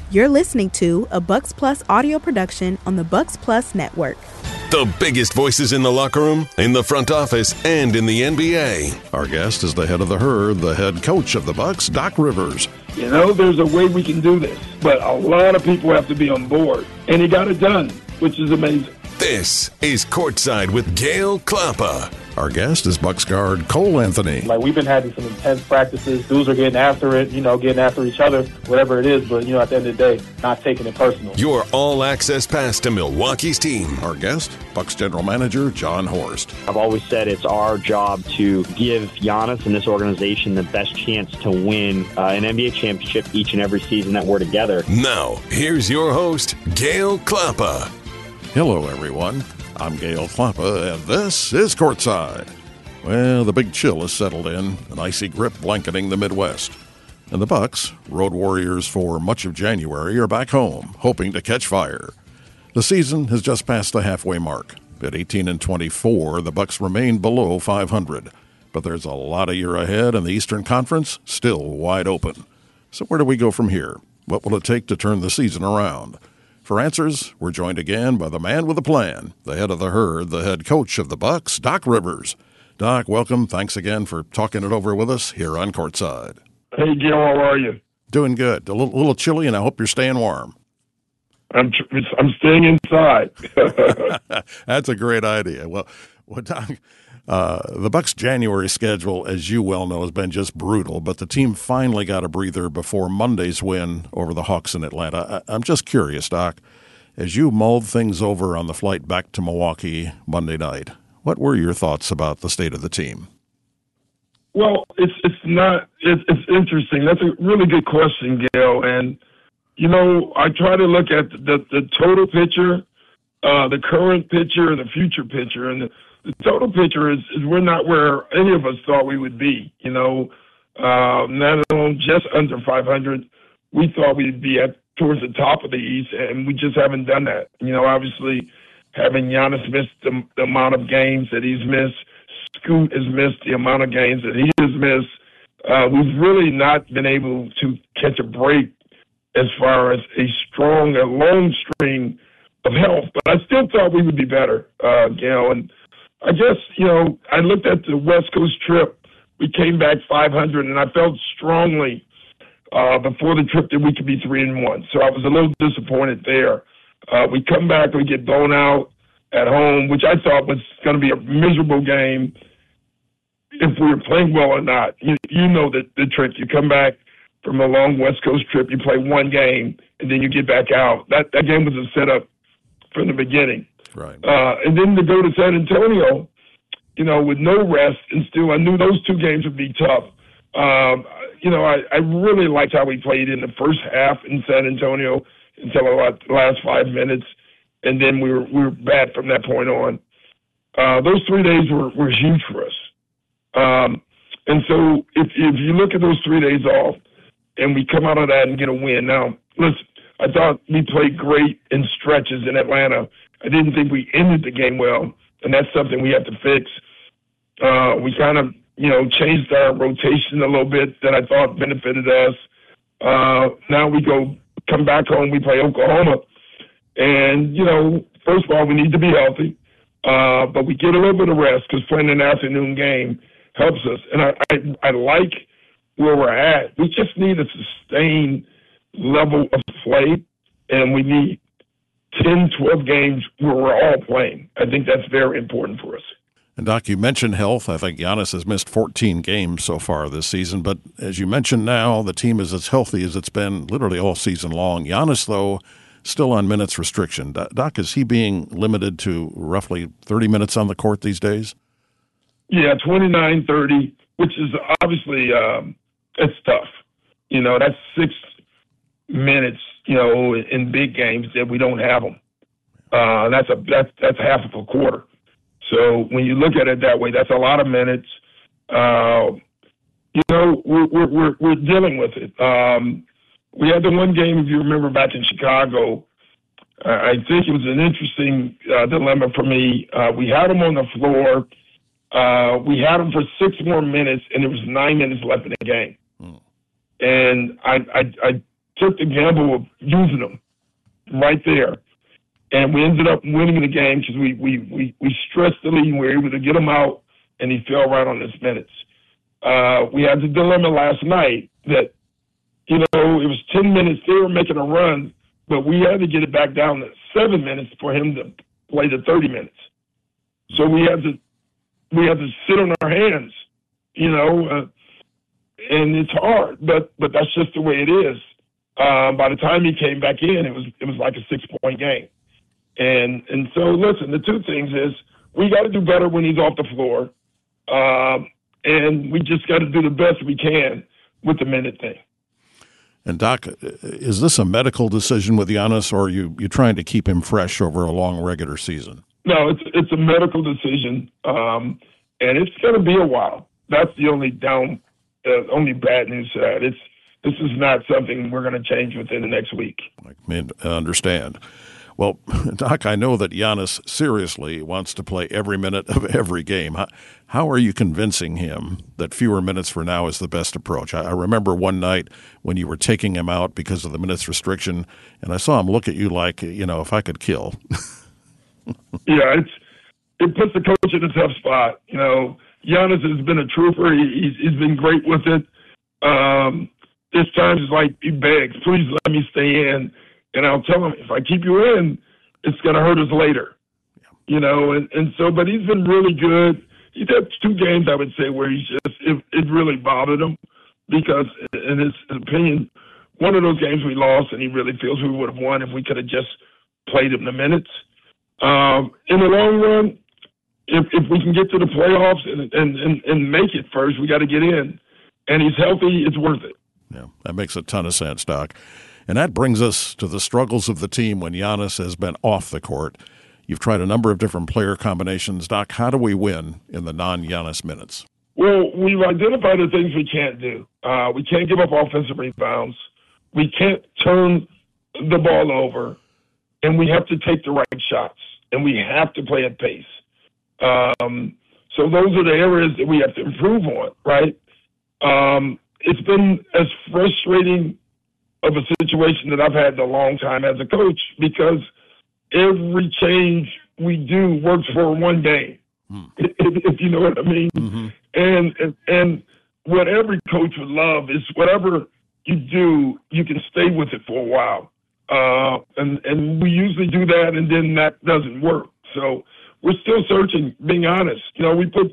You're listening to a Bucks Plus audio production on the Bucks Plus Network. The biggest voices in the locker room, in the front office, and in the NBA. Our guest is the head of the herd, the head coach of the Bucks, Doc Rivers. You know, there's a way we can do this, but a lot of people have to be on board. And he got it done, which is amazing. This is Courtside with Gail Klappa. Our guest is Bucks guard Cole Anthony. We've been having some intense practices. Dudes are getting after it, getting after each other, whatever it is. But, at the end of the day, not taking it personal. Your all-access pass to Milwaukee's team. Our guest, Bucks general manager Jon Horst. I've always said it's our job to give Giannis and this organization the best chance to win an NBA championship each and every season that we're together. Now, here's your host, Gail Klappa. Hello, everyone. I'm Gail Klappa, and this is Courtside. Well, the big chill has settled in, an icy grip blanketing the Midwest. And the Bucks, road warriors for much of January, are back home, hoping to catch fire. The season has just passed the halfway mark. At 18-24, the Bucks remain below 500. But there's a lot of year ahead, and the Eastern Conference still wide open. So where do we go from here? What will it take to turn the season around? For answers, we're joined again by the man with a plan, the head of the herd, the head coach of the Bucks, Doc Rivers. Doc, welcome. Thanks again for talking it over with us here on Courtside. Hey, Gil, how are you? Doing good. A little chilly, and I hope you're staying warm. I'm staying inside. That's a great idea. Well, Doc, the Bucks' January schedule, as you well know, has been just brutal, but the team finally got a breather before Monday's win over the Hawks in Atlanta. I'm just curious, Doc, as you mulled things over on the flight back to Milwaukee Monday night, what were your thoughts about the state of the team? Well, it's interesting. That's a really good question, Gail. And, I try to look at the total picture, the current picture, the future picture, and the total picture is we're not where any of us thought we would be. Not alone just under 500. We thought we'd be towards the top of the East, and we just haven't done that. Obviously, having Giannis miss the amount of games that he's missed, Scoot has missed the amount of games that he has missed. We've really not been able to catch a break as far as a long string of health. But I still thought we would be better, Gail. And I guess, I looked at the West Coast trip. We came back 500, and I felt strongly before the trip that we could be 3-1. So I was a little disappointed there. We come back, we get blown out at home, which I thought was going to be a miserable game if we were playing well or not. You know the trick. You come back from a long West Coast trip, you play one game, and then you get back out. That game was a setup from the beginning. Right. And then to go to San Antonio, with no rest, and still I knew those two games would be tough. I really liked how we played in the first half in San Antonio until about the last 5 minutes, and then we were bad from that point on. Those 3 days were huge for us. And so if you look at those 3 days off, and we come out of that and get a win. Now, listen, I thought we played great in stretches in Atlanta. I didn't think we ended the game well, and that's something we have to fix. We kind of, changed our rotation a little bit that I thought benefited us. Now we come back home, we play Oklahoma. And, first of all, we need to be healthy, but we get a little bit of rest because playing an afternoon game helps us. And I like where we're at. We just need a sustained level of play, and we need 10, 12 games where we're all playing. I think that's very important for us. And, Doc, you mentioned health. I think Giannis has missed 14 games so far this season. But as you mentioned now, the team is as healthy as it's been literally all season long. Giannis, though, still on minutes restriction. Doc, is he being limited to roughly 30 minutes on the court these days? Yeah, 29, 30, which is obviously it's tough. That's 6 minutes, in big games that we don't have them. That's half of a quarter. So when you look at it that way, that's a lot of minutes. We're dealing with it. We had the one game, if you remember, back in Chicago. I think it was an interesting dilemma for me. We had him on the floor. We had him for 6 more minutes, and there was 9 minutes left in the game. And I took the gamble of using him right there. And we ended up winning the game because we stressed the lead and we were able to get him out, and he fell right on his minutes. We had the dilemma last night that, you know, it was 10 minutes. They were making a run, but we had to get it back down to 7 minutes for him to play the 30 minutes. So we had to sit on our hands, you know, and it's hard, but that's just the way it is. By the time he came back in, it was like a 6-point game. And so, listen, the two things is we got to do better when he's off the floor, and we just got to do the best we can with the minute thing. And, Doc, is this a medical decision with Giannis, or are you trying to keep him fresh over a long regular season? No, it's a medical decision, and it's going to be a while. That's the only only bad news to that. This is not something we're going to change within the next week. I understand. Well, Doc, I know that Giannis seriously wants to play every minute of every game. How are you convincing him that fewer minutes for now is the best approach? I remember one night when you were taking him out because of the minutes restriction, and I saw him look at you like, you know, if I could kill. Yeah, it puts the coach in a tough spot. You know, Giannis has been a trooper. He's been great with it. This time it's like he begs, please let me stay in. And I'll tell him, if I keep you in, it's going to hurt us later. You know, and so, but he's been really good. He's had 2 games, I would say, where it really bothered him because, in his opinion, one of those games we lost, and he really feels we would have won if we could have just played him the minutes. In the long run, if we can get to the playoffs and make it first, we got to get in. And he's healthy, it's worth it. Yeah, that makes a ton of sense, Doc. And that brings us to the struggles of the team when Giannis has been off the court. You've tried a number of different player combinations. Doc, how do we win in the non-Giannis minutes? Well, we've identified the things we can't do. We can't give up offensive rebounds. We can't turn the ball over. And we have to take the right shots. And we have to play at pace. So those are the areas that we have to improve on, right? It's been as frustrating of a situation that I've had in a long time as a coach because every change we do works for one game, if you know what I mean. Mm-hmm. And what every coach would love is whatever you do, you can stay with it for a while. And we usually do that, and then that doesn't work. So we're still searching, being honest. You know, we put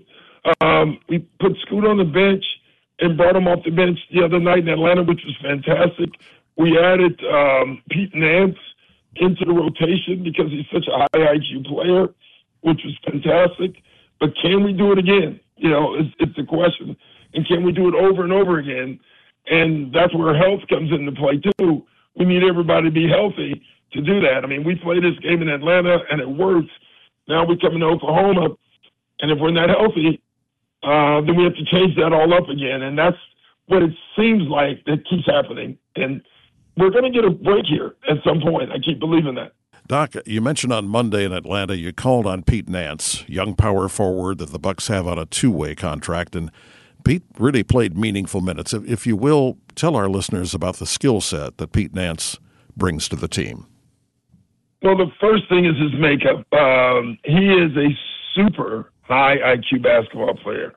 Scoot on the bench and brought him off the bench the other night in Atlanta, which was fantastic. We added Pete Nance into the rotation because he's such a high IQ player, which was fantastic. But can we do it again? You know, it's the question. And can we do it over and over again? And that's where health comes into play, too. We need everybody to be healthy to do that. I mean, we played this game in Atlanta, and it worked. Now we come into Oklahoma, and if we're not healthy, then we have to change that all up again. And that's what it seems like that keeps happening. And we're going to get a break here at some point. I keep believing that. Doc, you mentioned on Monday in Atlanta you called on Pete Nance, young power forward that the Bucks have on a 2-way contract, and Pete really played meaningful minutes. If you will, tell our listeners about the skill set that Pete Nance brings to the team. Well, the first thing is his makeup. He is a super high IQ basketball player.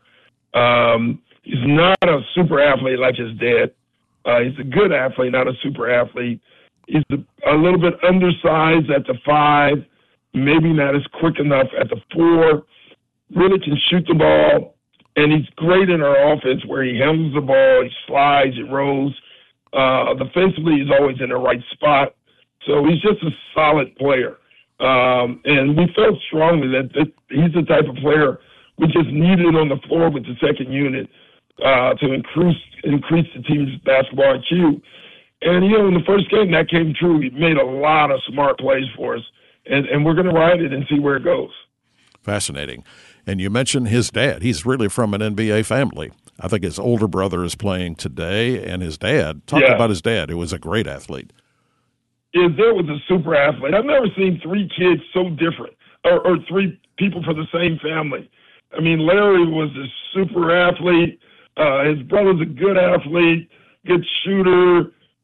He's not a super athlete like his dad. He's a good athlete, not a super athlete. He's a little bit undersized at the 5, maybe not as quick enough at the 4. Really can shoot the ball, and he's great in our offense where he handles the ball, he slides, he rolls. Defensively, he's always in the right spot. So he's just a solid player. And we felt strongly that he's the type of player we just needed on the floor with the second unit to increase the team's basketball IQ. And, you know, in the first game, that came true. He made a lot of smart plays for us, and we're going to ride it and see where it goes. Fascinating. And you mentioned his dad. He's really from an NBA family. I think his older brother is playing today, and his dad, talk about his dad, who was a great athlete. His dad was a super athlete. I've never seen 3 kids so different, or 3 people from the same family. I mean, Larry was a super athlete. His brother's a good athlete, good shooter,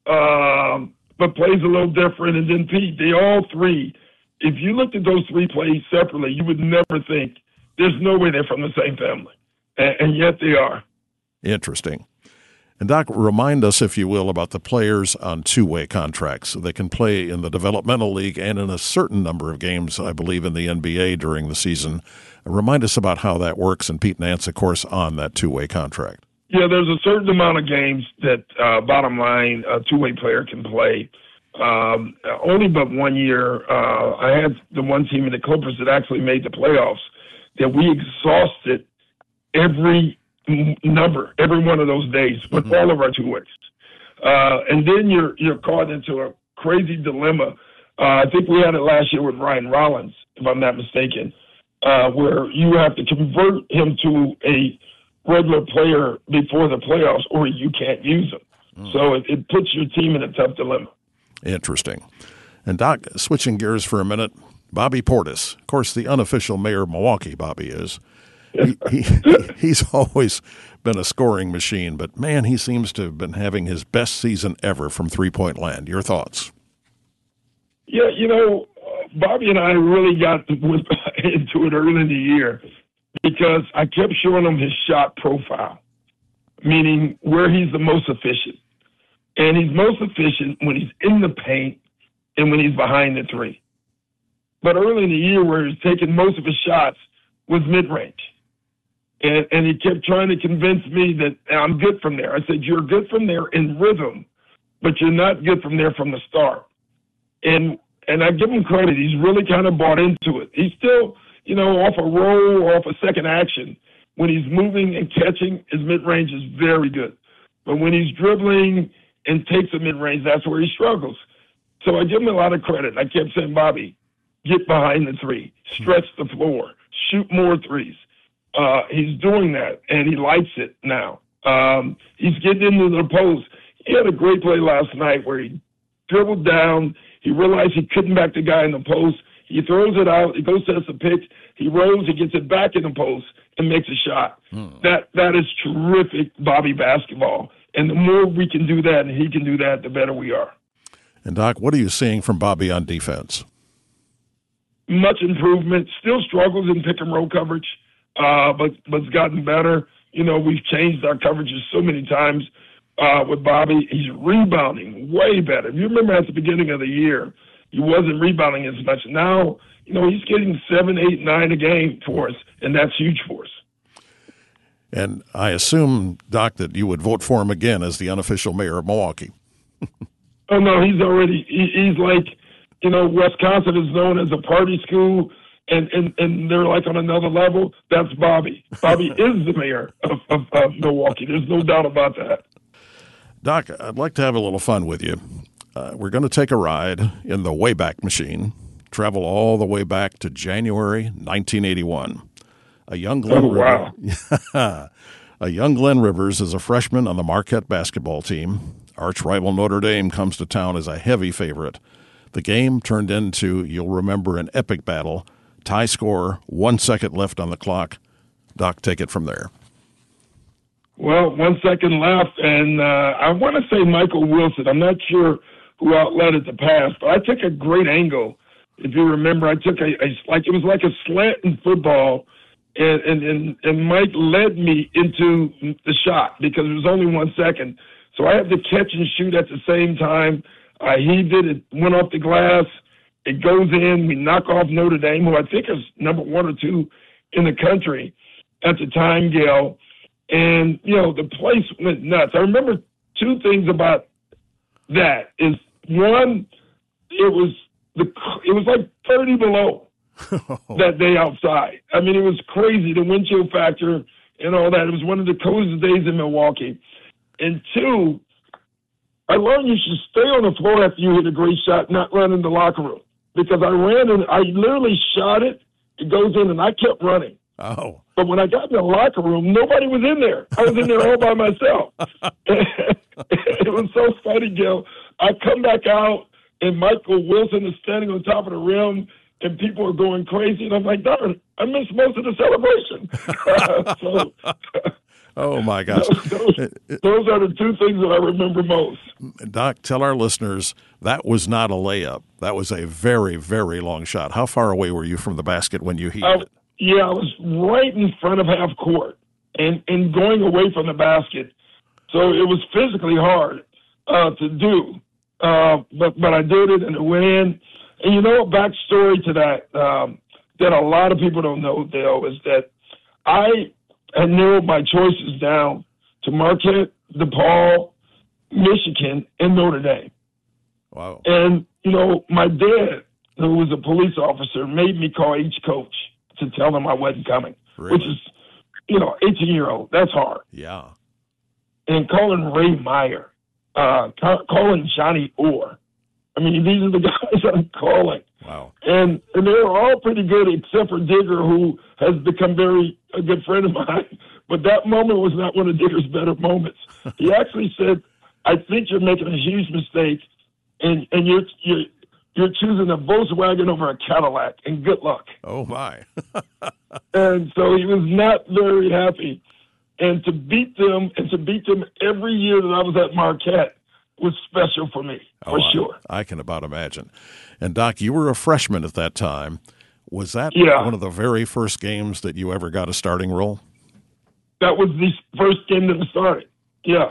but plays a little different. And then Pete, they all three, if you looked at those three plays separately, you would never think there's no way they're from the same family. And yet they are. Interesting. And, Doc, remind us, if you will, about the players on two-way contracts. They can play in the developmental league and in a certain number of games, I believe, in the NBA during the season. Remind us about how that works, and Pete Nance, of course, on that two-way contract. Yeah, there's a certain amount of games that, bottom line, a two-way player can play. Only but 1 year, I had the one team in the Clippers that actually made the playoffs that we exhausted every number, every one of those days with all of our two ways. And then you're caught into a crazy dilemma. I think we had it last year with Ryan Rollins, if I'm not mistaken, where you have to convert him to a regular player before the playoffs or you can't use him. So it puts your team in a tough dilemma. Interesting. And, Doc, switching gears for a minute, Bobby Portis, of course, the unofficial mayor of Milwaukee, Bobby is. He's always been a scoring machine, but, man, he seems to have been having his best season ever from three-point land. Your thoughts? Yeah, Bobby and I really got into it early in the year because I kept showing him his shot profile, meaning where he's the most efficient. And he's most efficient when he's in the paint and when he's behind the three. But early in the year where he's taking most of his shots was mid-range. And he kept trying to convince me that I'm good from there. I said, you're good from there in rhythm, but you're not good from there from the start. And I give him credit. He's really kind of bought into it. He's still, off a roll or off a second action. When he's moving and catching, his mid-range is very good. But when he's dribbling and takes a mid-range, that's where he struggles. So I give him a lot of credit. I kept saying, Bobby, get behind the three, stretch the floor, shoot more threes. He's doing that, and he likes it now. He's getting into the post. He had a great play last night where he dribbled down. He realized he couldn't back the guy in the post. He throws it out. He goes to the pitch. He rolls. He gets it back in the post and makes a shot. That is terrific Bobby basketball. And the more we can do that and he can do that, the better we are. And, Doc, what are you seeing from Bobby on defense? Much improvement. Still struggles in pick and roll coverage. But it's gotten better. We've changed our coverages so many times with Bobby. He's rebounding way better. If you remember at the beginning of the year, he wasn't rebounding as much. Now, he's getting 7, 8, 9 a game for us, and that's huge for us. And I assume, Doc, that you would vote for him again as the unofficial mayor of Milwaukee. Oh, no, he's like, Wisconsin is known as a party school. And they're like on another level. That's Bobby. Bobby is the mayor of Milwaukee. There's no doubt about that. Doc, I'd like to have a little fun with you. We're going to take a ride in the Wayback Machine, travel all the way back to January 1981. A young Glenn Rivers is a freshman on the Marquette basketball team. Arch rival Notre Dame comes to town as a heavy favorite. The game turned into, you'll remember, an epic battle. Tie score, 1 second left on the clock. Doc, take it from there. Well, 1 second left, and I want to say Michael Wilson. I'm not sure who outlet it to pass, but I took a great angle. If you remember, I took it was like a slant in football, and Mike led me into the shot because it was only 1 second. So I had to catch and shoot at the same time. He did it, went off the glass. It goes in. We knock off Notre Dame, who I think is number 1 or 2 in the country at the time, Gail. And, the place went nuts. I remember 2 things about that. Is one, it was like 30 below that day outside. I mean, it was crazy, the wind chill factor and all that. It was one of the coldest days in Milwaukee. And 2, I learned you should stay on the floor after you hit a great shot, not run in the locker room. Because I ran and I literally shot it. It goes in, and I kept running. Oh. But when I got in the locker room, nobody was in there. I was in there all by myself. It was so funny, Gil. I come back out, and Michael Wilson is standing on top of the rim, and people are going crazy. And I'm like, darn, I missed most of the celebration. Oh, my gosh. Those are the two things that I remember most. Doc, tell our listeners that was not a layup. That was a very, very long shot. How far away were you from the basket when you heaved it? Yeah, I was right in front of half court and going away from the basket. So it was physically hard to do. But I did it, and it went in. And you know a backstory to that that a lot of people don't know, Dale, is that I had narrowed my choices down to Marquette, DePaul, Michigan, and Notre Dame. Wow. And, you know, my dad, who was a police officer, made me call each coach to tell them I wasn't coming, Really? which is, 18-year-old. That's hard. Yeah. And calling Ray Meyer, calling Johnny Orr. I mean, these are the guys I'm calling. Wow. And they were all pretty good except for Digger, who has become a good friend of mine. But that moment was not one of Digger's better moments. He actually said, I think you're making a huge mistake, and you're choosing a Volkswagen over a Cadillac, and good luck. Oh, my. And so he was not very happy. And to beat them every year that I was at Marquette was special for me, for sure. I can about imagine. And, Doc, you were a freshman at that time. Was that one of the very first games that you ever got a starting role? That was the first game that I started, yeah.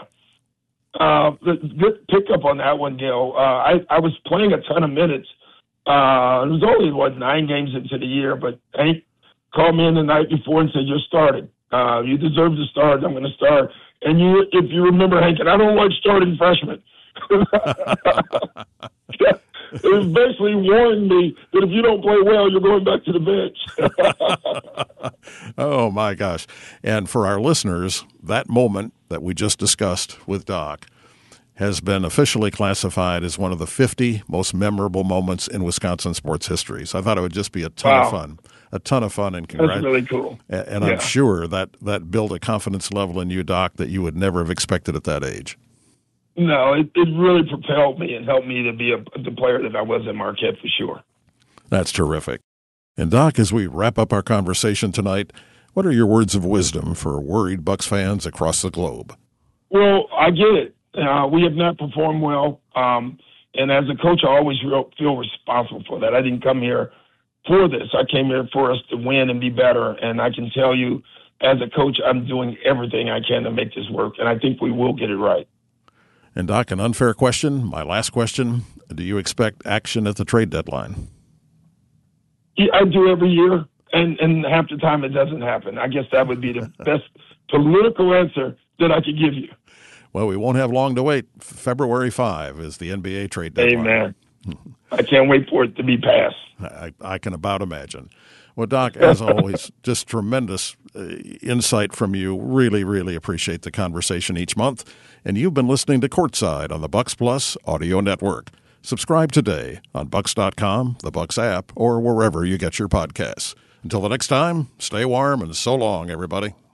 Good pickup on that one, Gil. I was playing a ton of minutes. It was only, 9 games into the year, but Hank called me in the night before and said, you're starting. You deserve to start. I'm going to start. And if you remember, Hank, and I don't like starting freshmen. It was basically warning me that if you don't play well, you're going back to the bench. Oh, my gosh. And for our listeners, that moment that we just discussed with Doc has been officially classified as one of the 50 most memorable moments in Wisconsin sports history. So I thought it would just be a ton of fun. A ton of fun, and That's really cool. And I'm sure that built a confidence level in you, Doc, that you would never have expected at that age. No, it really propelled me and helped me to be the player that I was at Marquette for sure. That's terrific. And, Doc, as we wrap up our conversation tonight, what are your words of wisdom for worried Bucks fans across the globe? Well, I get it. We have not performed well. And as a coach, I always feel responsible for that. I didn't come here for this. I came here for us to win and be better. And I can tell you, as a coach, I'm doing everything I can to make this work. And I think we will get it right. And, Doc, an unfair question, my last question, do you expect action at the trade deadline? Yeah, I do every year, and half the time it doesn't happen. I guess that would be the best political answer that I could give you. Well, we won't have long to wait. February 5 is the NBA trade deadline. Amen. I can't wait for it to be passed. I can about imagine. Well, Doc, as always, just tremendous insight from you. Really, really appreciate the conversation each month. And you've been listening to Courtside on the Bucks Plus Audio Network. Subscribe today on Bucks.com, the Bucks app, or wherever you get your podcasts. Until the next time, stay warm and so long, everybody.